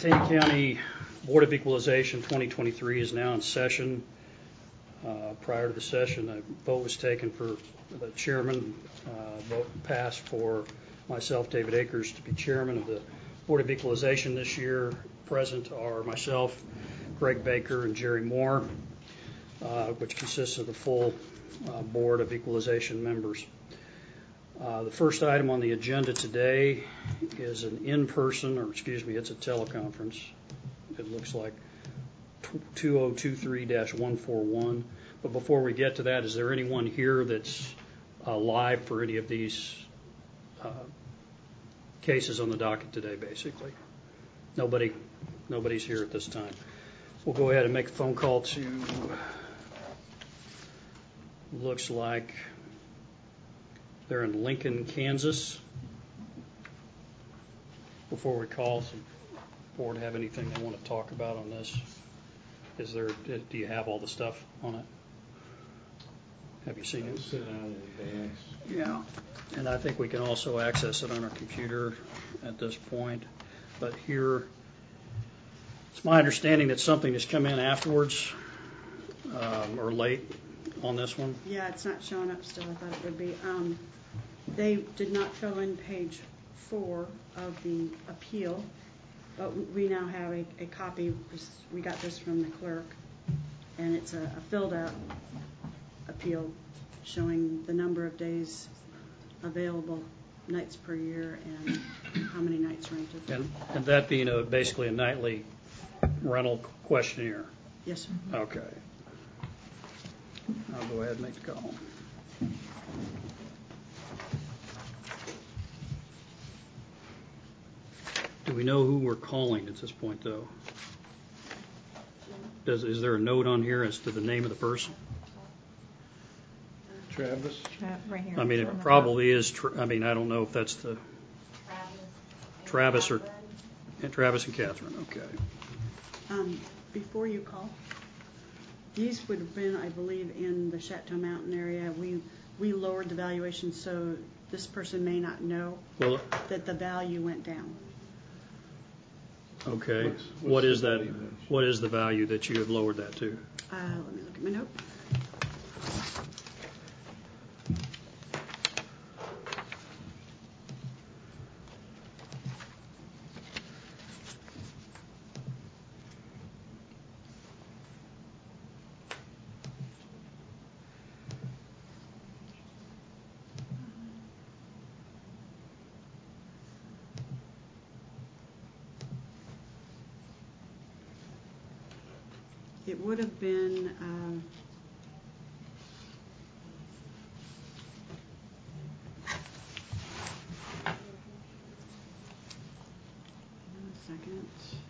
Taney County Board of Equalization 2023 is now in session. Prior to the session, a vote was taken for the chairman. Vote passed for myself, David Akers, to be chairman of the Board of Equalization this year. Present are myself, Greg Baker, and Jerry Moore, which consists of the full Board of Equalization members. The first item on the agenda today is an in-person, or excuse me, it's a teleconference. It looks like 2023-141. But before we get to that, is there anyone here that's live for any of these cases on the docket today, basically? Nobody's here at this time. We'll go ahead and make a phone call to, looks like they're in Lincoln, Kansas. Before we call, does the board have anything they want to talk about on this? Do you have all the stuff on it? Have you seen it? Sitting out in advance. Yeah, and I think we can also access it on our computer at this point. But here, it's my understanding that something has come in afterwards or late on this one. Yeah, it's not showing up still. I thought it would be. They did not fill in page 4 of the appeal, but we now have a copy. We got this from the clerk, and it's a filled out appeal showing the number of days available, nights per year, and how many nights rented. And that being basically a nightly rental questionnaire. Yes, sir. Okay. I'll go ahead and make the call. Do we know who we're calling at this point, though? Is there a note on here as to the name of the person? Travis? Right here. I mean, it probably is. I mean, I don't know if that's the Travis or Travis and Catherine. Okay. Before you call, these would have been, I believe, in the Chateau Mountain area. We lowered the valuation, so this person may not know that the value went down. Okay. What's What is the that? value? What is the value that you have lowered that to? Let me look at my note. It would have been one second.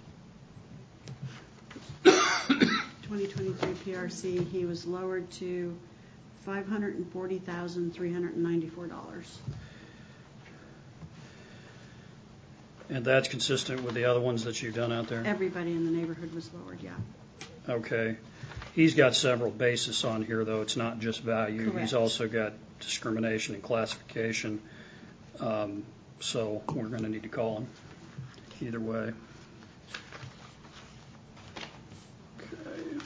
2023 PRC, he was lowered to $540,394. And that's consistent with the other ones that you've done out there? Everybody in the neighborhood was lowered, yeah. Okay. He's got several bases on here, though. It's not just value. Correct. He's also got discrimination and classification. So we're going to need to call him either way. Okay.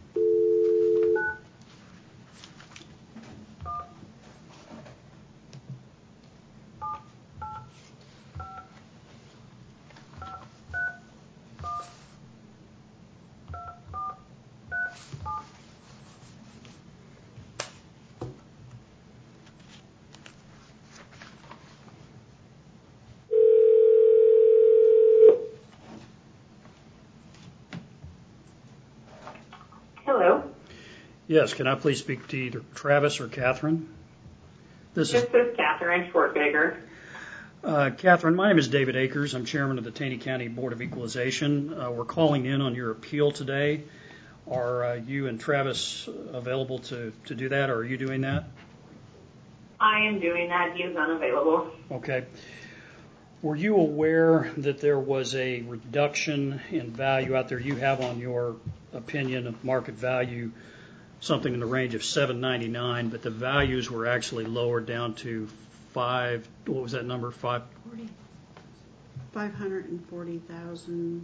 Hello. Yes, can I please speak to either Travis or Catherine? This is Catherine Schwartzbaker. Catherine, my name is David Akers. I'm chairman of the Taney County Board of Equalization. We're calling in on your appeal today. Are you and Travis available to do that, or are you doing that? I am doing that. He is unavailable. Okay. Were you aware that there was a reduction in value out there? You have on your opinion of market value something in the range of $7.99, but the values were actually lowered down to what was that number? 540,000.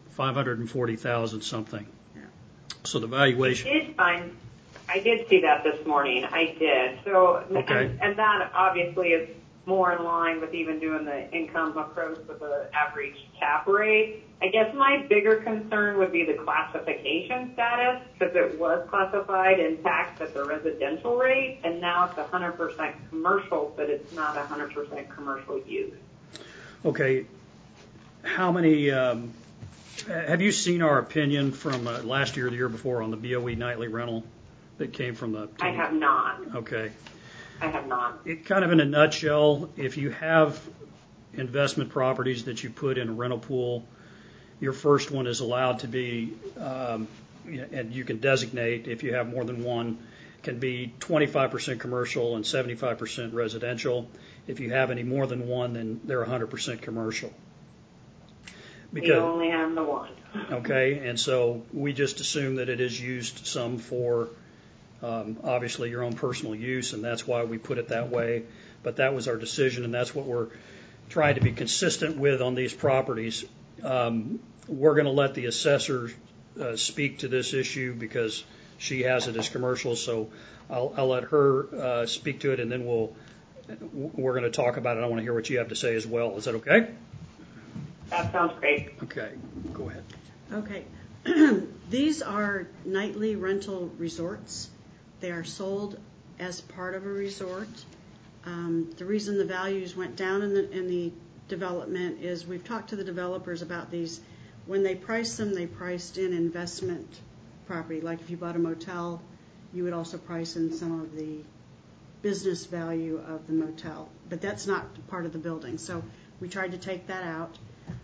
540,000 something. Yeah. So the valuation. I did see that this morning. I did. So, Okay. and that obviously is more in line with even doing the income approach with the average cap rate. I guess my bigger concern would be the classification status, because it was classified in tax at the residential rate, and now it's 100% commercial, but it's not 100% commercial use. Okay. How many, have you seen our opinion from last year or the year before on the BOE nightly rental that came from the? I have not. Okay. I have not. It kind of in a nutshell, if you have investment properties that you put in a rental pool, your first one is allowed to be, and you can designate if you have more than one, can be 25% commercial and 75% residential. If you have any more than one, then they're 100% commercial. We only have the one. Okay, and so we just assume that it is used some for obviously your own personal use, and that's why we put it that way. But that was our decision, and that's what we're trying to be consistent with on these properties. We're going to let the assessor speak to this issue because she has it as commercial, so I'll let her speak to it, and then we're going to talk about it. I want to hear what you have to say as well. Is that okay? That sounds great. Okay, go ahead. Okay. These are nightly rental resorts. They are sold as part of a resort. The reason the values went down in the development is we've talked to the developers about these. When they priced them, they priced in investment property. Like if you bought a motel, you would also price in some of the business value of the motel. But that's not part of the building. So we tried to take that out.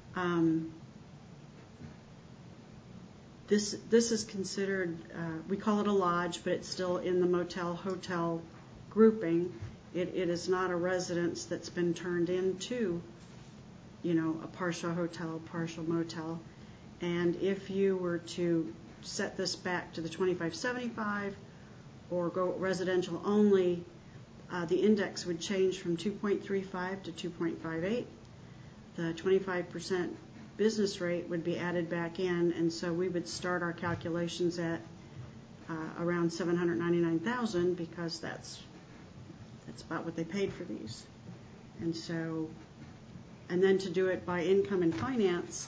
This is considered, we call it a lodge, but it's still in the motel hotel grouping. It is not a residence that's been turned into, a partial hotel, partial motel. And if you were to set this back to the 2575 or go residential only, the index would change from 2.35 to 2.58. The 25% business rate would be added back in, and so we would start our calculations at around $799,000 because that's about what they paid for these. And so, and then to do it by income and finance,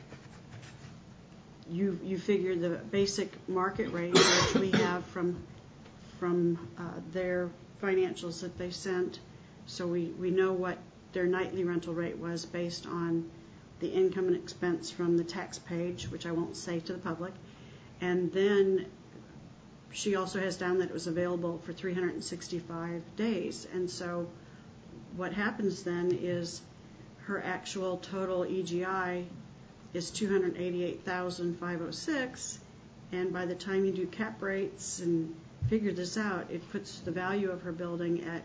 you figure the basic market rate, which we have from their financials that they sent, so we know what their nightly rental rate was based on the income and expense from the tax page, which I won't say to the public. And then she also has down that it was available for 365 days. And so what happens then is her actual total EGI is $288,506, and by the time you do cap rates and figure this out, it puts the value of her building at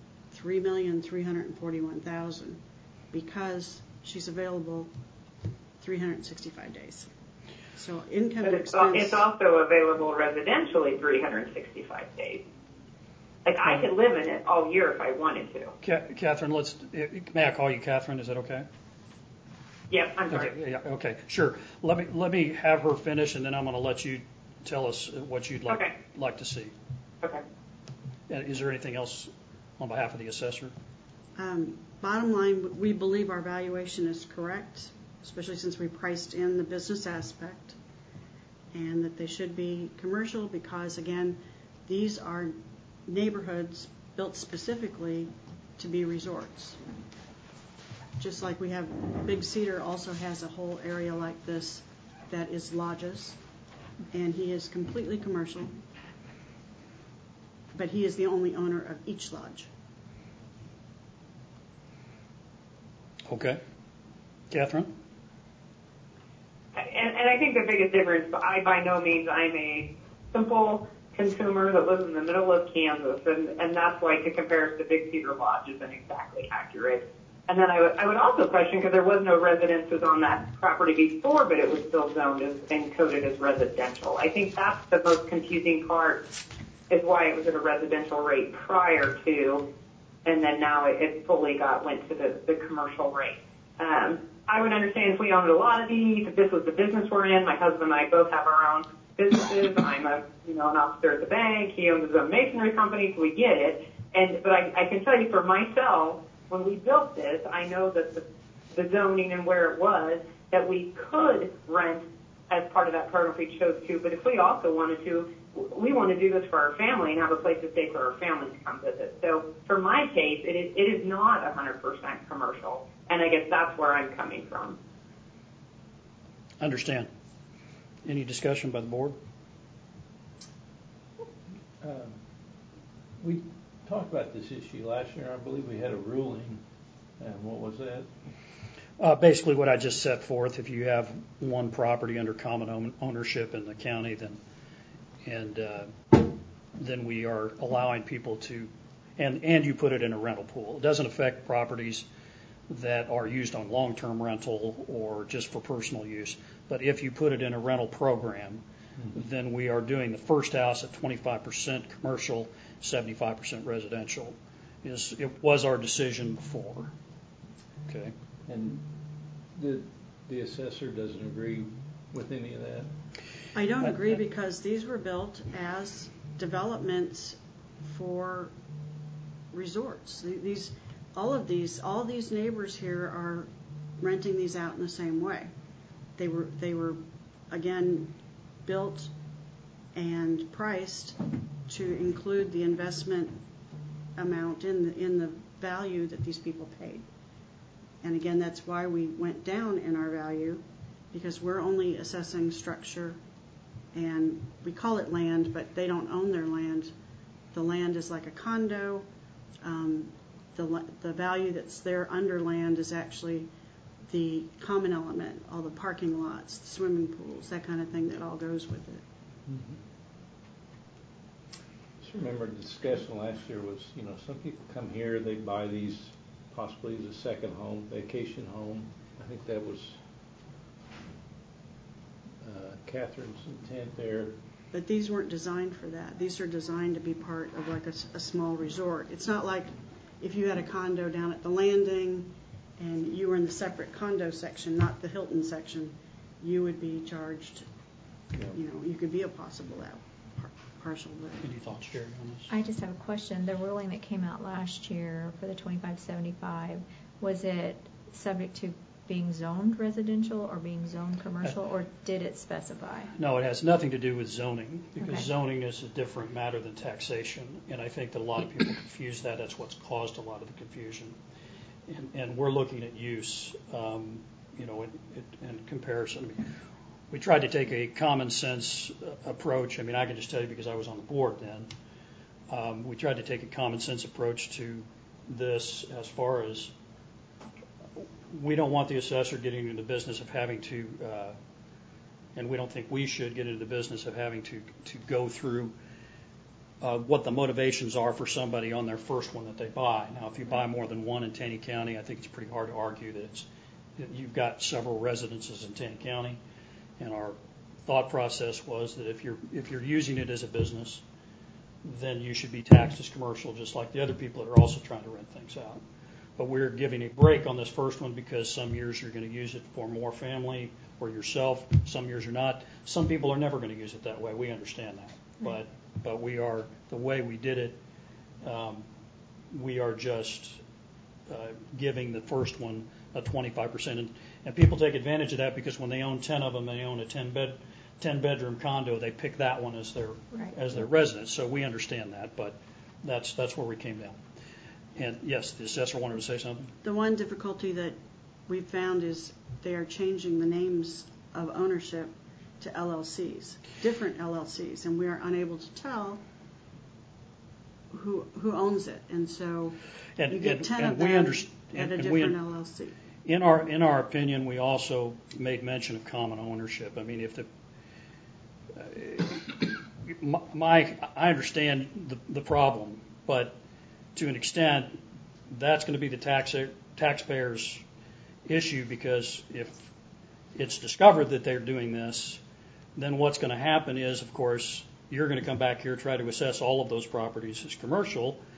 $3,341,000 because she's available 365 days. So income and expense. It's also available residentially 365 days. Like I could live in it all year if I wanted to. Catherine, may I call you Catherine? Is that okay? Yep, I'm sorry. Okay, yeah, okay, sure. Let me have her finish, and then I'm going to let you tell us what you'd like to see. Okay. Is there anything else on behalf of the assessor? Bottom line, we believe our valuation is correct, especially since we priced in the business aspect, and that they should be commercial because, again, these are neighborhoods built specifically to be resorts. Just like we have, Big Cedar also has a whole area like this that is lodges, and he is completely commercial, but he is the only owner of each lodge. Okay. Catherine? And I think the biggest difference, by no means, I'm a simple consumer that lives in the middle of Kansas, and that's why to compare us to Big Cedar Lodge isn't exactly accurate. And then I would also question, because there was no residences on that property before, but it was still zoned and coded as residential. I think that's the most confusing part, is why it was at a residential rate prior to, and then now it fully went to the commercial rate. I would understand if we owned a lot of these, if this was the business we're in. My husband and I both have our own businesses. I'm an officer at the bank. He owns his own masonry company, so we get it. But I can tell you for myself, when we built this, I know that the zoning and where it was, that we could rent as part of that program if we chose to. But if we also wanted to, we want to do this for our family and have a place to stay for our family to come visit. So for my case, it is not 100% commercial, and I guess that's where I'm coming from. Understand. Any discussion by the board? We talked about this issue last year. I believe we had a ruling. And what was that? Basically what I just set forth, if you have one property under common ownership in the county, then we are allowing people to, and you put it in a rental pool. It doesn't affect properties that are used on long-term rental or just for personal use. But if you put it in a rental program, then we are doing the first house at 25% commercial, 75% residential. It was our decision before. Okay. And the assessor doesn't agree with any of that? I don't agree because these were built as developments for resorts. All these neighbors here are renting these out in the same way. They were again built and priced to include the investment amount in the value that these people paid. And again, that's why we went down in our value, because we're only assessing structure, and we call it land, but they don't own their land. The land is like a condo. The value that's there under land is actually the common element, all the parking lots, the swimming pools, that kind of thing that all goes with it. Mm-hmm. Just remember the discussion last year was, some people come here, they buy these possibly as a second home, vacation home. I think that was Catherine's intent there. But these weren't designed for that. These are designed to be part of like a small resort. It's not like if you had a condo down at the Landing and you were in the separate condo section, not the Hilton section, you would be charged, you could be a possible partial. Any thoughts, Jerry, on this? I just have a question. The ruling that came out last year for the 2575, was it subject to being zoned residential or being zoned commercial, or did it specify? No, it has nothing to do with zoning, because Okay. Zoning is a different matter than taxation, and I think that a lot of people confuse that. That's what's caused a lot of the confusion. And we're looking at use, in comparison. I mean, we tried to take a common sense approach. I mean, I can just tell you because I was on the board then. We tried to take a common sense approach to this as far as we don't want the assessor getting into the business of having to, and we don't think we should get into the business of having to go through what the motivations are for somebody on their first one that they buy. Now, if you buy more than one in Taney County, I think it's pretty hard to argue that you've got several residences in Taney County. And our thought process was that if you're using it as a business, then you should be taxed as commercial, just like the other people that are also trying to rent things out. But we're giving a break on this first one because some years you're going to use it for more family or yourself. Some years you're not. Some people are never going to use it that way. We understand that. But we are, the way we did it, we are just giving the first one a 25%. And people take advantage of that because when they own 10 of them, they own a 10-bedroom condo, they pick that one as their residence. So we understand that, but that's where we came down. And yes, the assessor wanted to say something. The one difficulty that we've found is they are changing the names of ownership to LLCs, different LLCs, and we are unable to tell who owns it. And so you get 10 of them at a different LLC. In our opinion, we also made mention of common ownership. I mean, if I understand the problem, but to an extent, that's going to be the taxpayer's issue, because if it's discovered that they're doing this, then what's going to happen is, of course, you're going to come back here, try to assess all of those properties as commercial,